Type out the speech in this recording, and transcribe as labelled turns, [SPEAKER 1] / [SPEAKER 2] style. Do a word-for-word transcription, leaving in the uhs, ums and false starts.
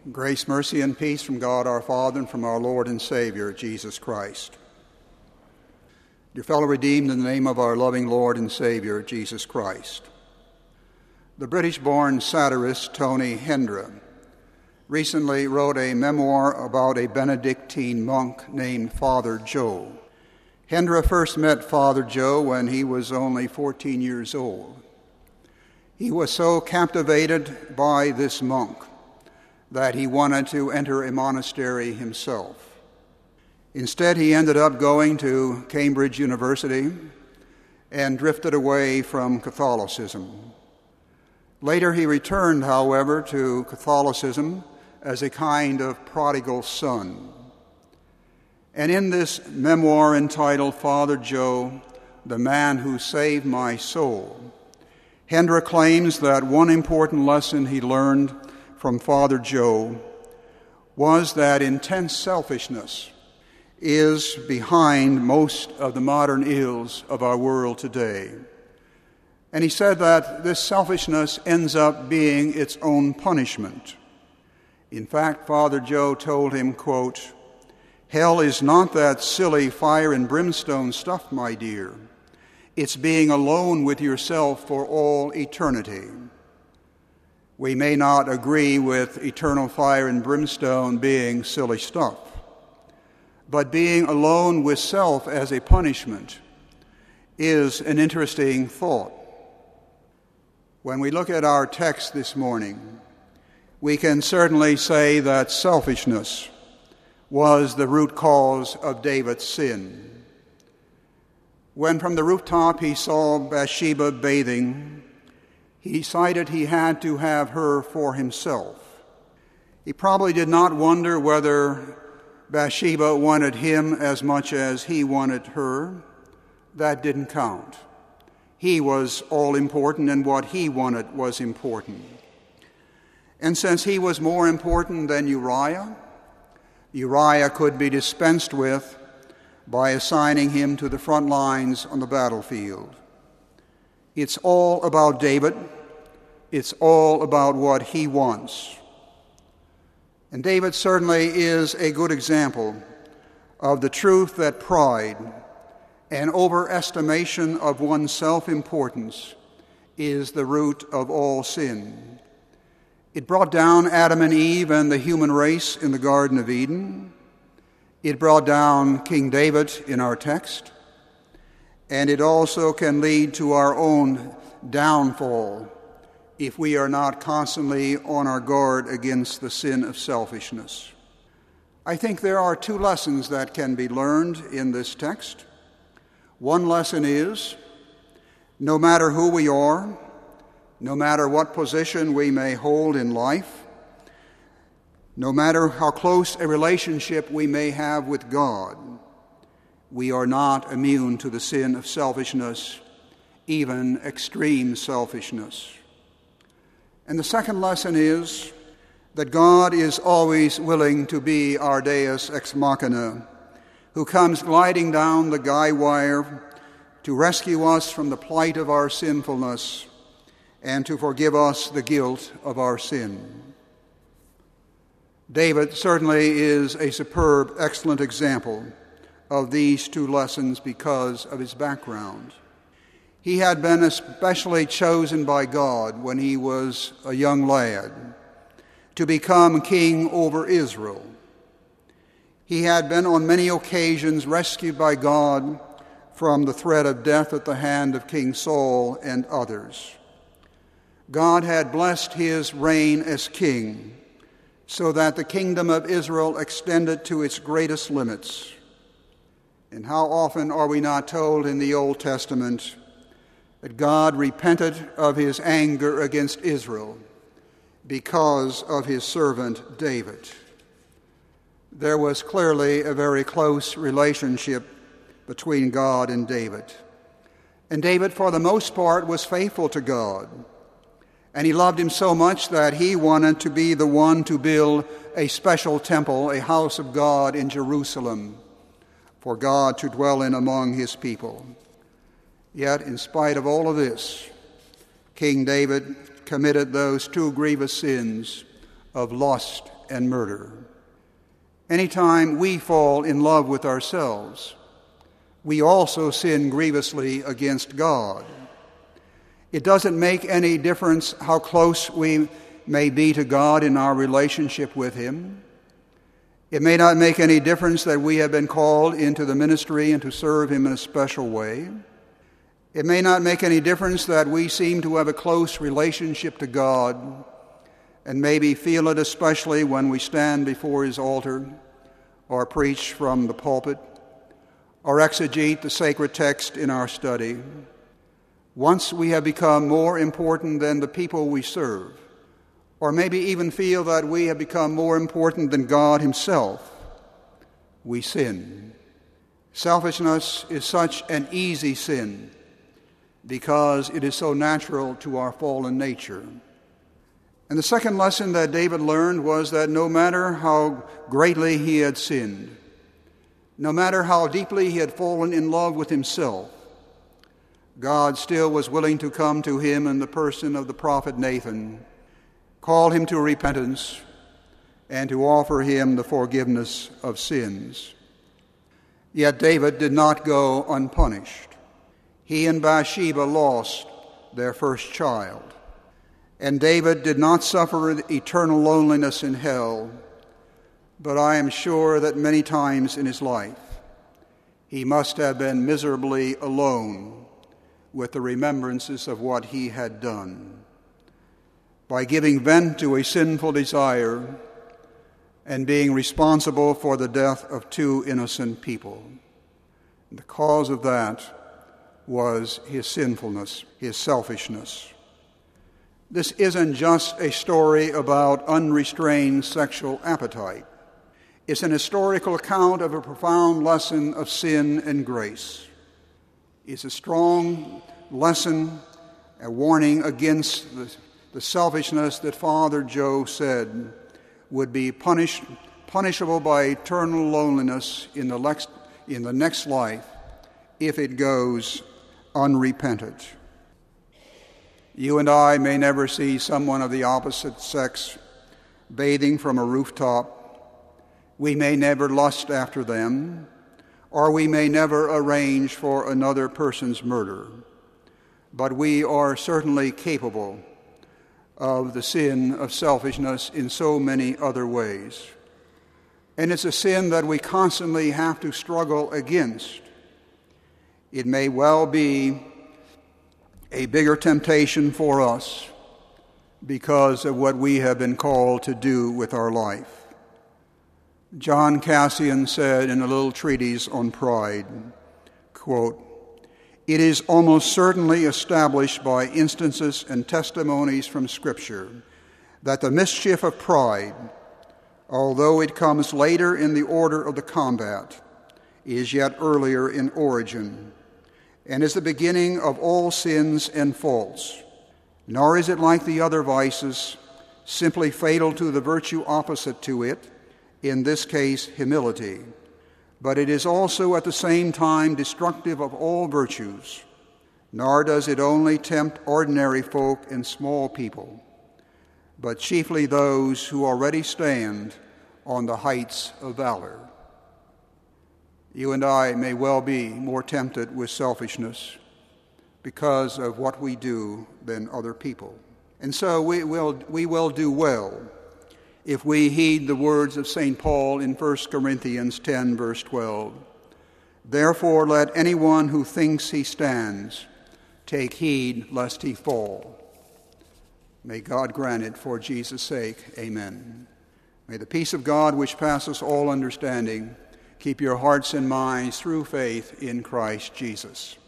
[SPEAKER 1] Grace, mercy, and peace from God our Father and from our Lord and Savior, Jesus Christ. Dear fellow redeemed in the name of our loving Lord and Savior, Jesus Christ. The British-born satirist Tony Hendra recently wrote a memoir about a Benedictine monk named Father Joe. Hendra first met Father Joe when he was only fourteen years old. He was so captivated by this monk that he wanted to enter a monastery himself. Instead, he ended up going to Cambridge University and drifted away from Catholicism. Later, he returned, however, to Catholicism as a kind of prodigal son. And in this memoir entitled Father Joe, the Man Who Saved My Soul, Hendra claims that one important lesson he learned from Father Joe was that intense selfishness is behind most of the modern ills of our world today. And he said that this selfishness ends up being its own punishment. In fact, Father Joe told him, quote, "Hell is not that silly fire and brimstone stuff, my dear. It's being alone with yourself for all eternity." We may not agree with eternal fire and brimstone being silly stuff, but being alone with self as a punishment is an interesting thought. When we look at our text this morning, we can certainly say that selfishness was the root cause of David's sin. When from the rooftop he saw Bathsheba bathing, he decided he had to have her for himself. He probably did not wonder whether Bathsheba wanted him as much as he wanted her. That didn't count. He was all important, and what he wanted was important. And since he was more important than Uriah, Uriah could be dispensed with by assigning him to the front lines on the battlefield. It's all about David. It's all about what he wants. And David certainly is a good example of the truth that pride and overestimation of one's self-importance is the root of all sin. It brought down Adam and Eve and the human race in the Garden of Eden. It brought down King David in our text. And it also can lead to our own downfall if we are not constantly on our guard against the sin of selfishness. I think there are two lessons that can be learned in this text. One lesson is, no matter who we are, no matter what position we may hold in life, no matter how close a relationship we may have with God, we are not immune to the sin of selfishness, even extreme selfishness. And the second lesson is that God is always willing to be our Deus ex machina, who comes gliding down the guy wire to rescue us from the plight of our sinfulness and to forgive us the guilt of our sin. David certainly is a superb, excellent example of these two lessons because of his background. He had been especially chosen by God when he was a young lad to become king over Israel. He had been on many occasions rescued by God from the threat of death at the hand of King Saul and others. God had blessed his reign as king so that the kingdom of Israel extended to its greatest limits. And how often are we not told in the Old Testament that God repented of his anger against Israel because of his servant David? There was clearly a very close relationship between God and David. And David, for the most part, was faithful to God. And he loved him so much that he wanted to be the one to build a special temple, a house of God in Jerusalem, for God to dwell in among his people. Yet, in spite of all of this, King David committed those two grievous sins of lust and murder. Anytime we fall in love with ourselves, we also sin grievously against God. It doesn't make any difference how close we may be to God in our relationship with Him. It may not make any difference that we have been called into the ministry and to serve Him in a special way. It may not make any difference that we seem to have a close relationship to God and maybe feel it especially when we stand before His altar or preach from the pulpit or exegete the sacred text in our study. Once we have become more important than the people we serve, or maybe even feel that we have become more important than God Himself, we sin. Selfishness is such an easy sin because it is so natural to our fallen nature. And the second lesson that David learned was that no matter how greatly he had sinned, no matter how deeply he had fallen in love with himself, God still was willing to come to him in the person of the prophet Nathan, call him to repentance, and to offer him the forgiveness of sins. Yet David did not go unpunished. He and Bathsheba lost their first child, and David did not suffer eternal loneliness in hell, but I am sure that many times in his life he must have been miserably alone with the remembrances of what he had done. By giving vent to a sinful desire and being responsible for the death of two innocent people. The cause of that was his sinfulness, his selfishness. This isn't just a story about unrestrained sexual appetite. It's an historical account of a profound lesson of sin and grace. It's a strong lesson, a warning against the, the selfishness that Father Joe said would be punished, punishable by eternal loneliness in the, lex, in the next life if it goes unrepented. You and I may never see someone of the opposite sex bathing from a rooftop. We may never lust after them, or we may never arrange for another person's murder. But we are certainly capable of the sin of selfishness in so many other ways. And it's a sin that we constantly have to struggle against. It may well be a bigger temptation for us because of what we have been called to do with our life. John Cassian said in a little treatise on pride, quote, "It is almost certainly established by instances and testimonies from Scripture that the mischief of pride, although it comes later in the order of the combat, is yet earlier in origin, and is the beginning of all sins and faults. Nor is it like the other vices, simply fatal to the virtue opposite to it, in this case humility, but it is also at the same time destructive of all virtues, nor does it only tempt ordinary folk and small people, but chiefly those who already stand on the heights of valor." You and I may well be more tempted with selfishness because of what we do than other people. And so we will, we will do well if we heed the words of Saint Paul in First Corinthians ten, verse twelve. "Therefore let anyone who thinks he stands take heed lest he fall." May God grant it for Jesus' sake. Amen. May the peace of God, which passes all understanding, keep your hearts and minds through faith in Christ Jesus.